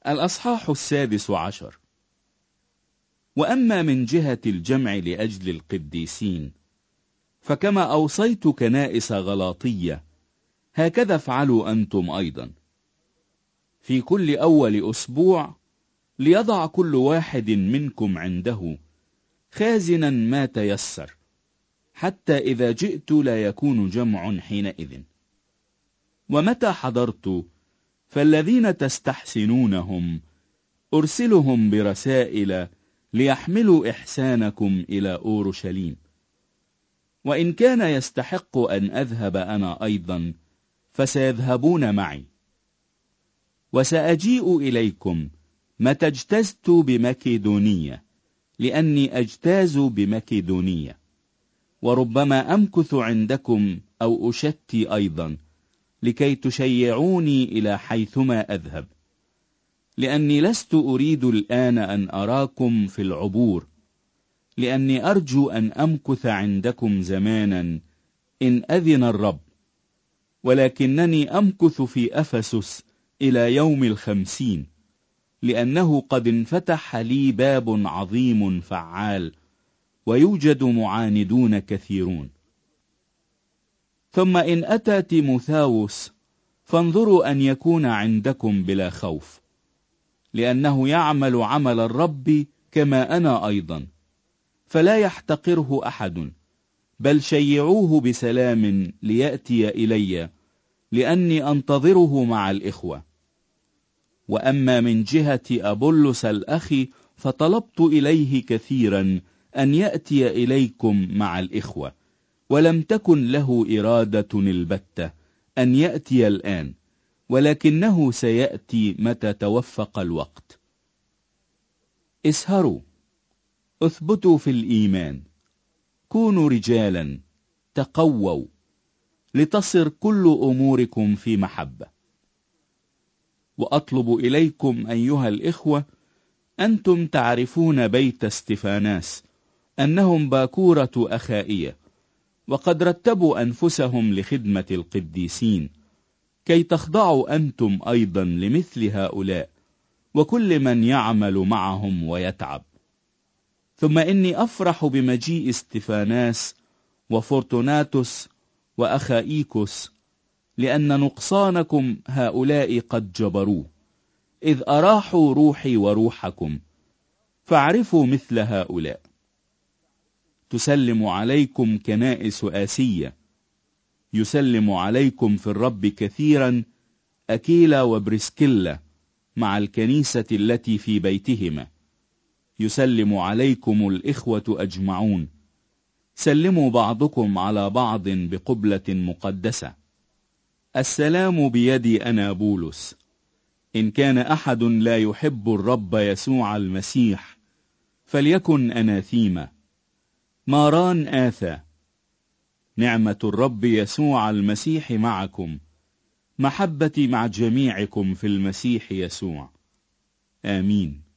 الأصحاح 16. وأما من جهة الجمع لأجل القديسين، فكما أوصيت كنائس غلاطية، هكذا افعلوا أنتم أيضا. في كل أول أسبوع ليضع كل واحد منكم عنده خازنا ما تيسر، حتى إذا جئت لا يكون جمع حينئذ. ومتى حضرت فالذين تستحسنونهم أرسلهم برسائل ليحملوا إحسانكم إلى أورشليم. وإن كان يستحق أن أذهب أنا أيضا فسيذهبون معي. وسأجيء إليكم متى اجتزت بمكيدونية، لأني أجتاز بمكيدونية، وربما أمكث عندكم أو أشتي أيضا، لكي تشيعوني إلى حيثما أذهب، لأني لست أريد الآن أن أراكم في العبور، لأني أرجو أن أمكث عندكم زمانا إن أذن الرب، ولكنني أمكث في أفسس إلى يوم 50، لأنه قد انفتح لي باب عظيم فعال، ويوجد معاندون كثيرون. ثم إن أتى تيموثاوس فانظروا أن يكون عندكم بلا خوف، لأنه يعمل عمل الرب كما أنا أيضا، فلا يحتقره أحد، بل شيعوه بسلام ليأتي إلي، لأني أنتظره مع الإخوة. وأما من جهة أبولس الأخ فطلبت إليه كثيرا أن يأتي إليكم مع الإخوة، ولم تكن له إرادة البتة أن يأتي الآن، ولكنه سيأتي متى توفق الوقت. اسهروا، اثبتوا في الإيمان، كونوا رجالا، تقووا، لتصر كل أموركم في محبة. وأطلب إليكم أيها الإخوة، أنتم تعرفون بيت استفاناس أنهم باكورة أخائية، وقد رتبوا أنفسهم لخدمة القديسين، كي تخضعوا أنتم أيضا لمثل هؤلاء، وكل من يعمل معهم ويتعب. ثم إني أفرح بمجيء استفاناس وفورتوناتوس وأخائيكوس، لأن نقصانكم هؤلاء قد جبروه، إذ أراحوا روحي وروحكم، فاعرفوا مثل هؤلاء. تسلم عليكم كنائس آسية. يسلم عليكم في الرب كثيرا أكيلا وبرسكيلا مع الكنيسة التي في بيتهما. يسلم عليكم الإخوة أجمعون. سلموا بعضكم على بعض بقبلة مقدسة. السلام بيدي أنا بولس. إن كان أحد لا يحب الرب يسوع المسيح فليكن أناثيما. ماران آثى. نعمة الرب يسوع المسيح معكم. محبتي مع جميعكم في المسيح يسوع. آمين.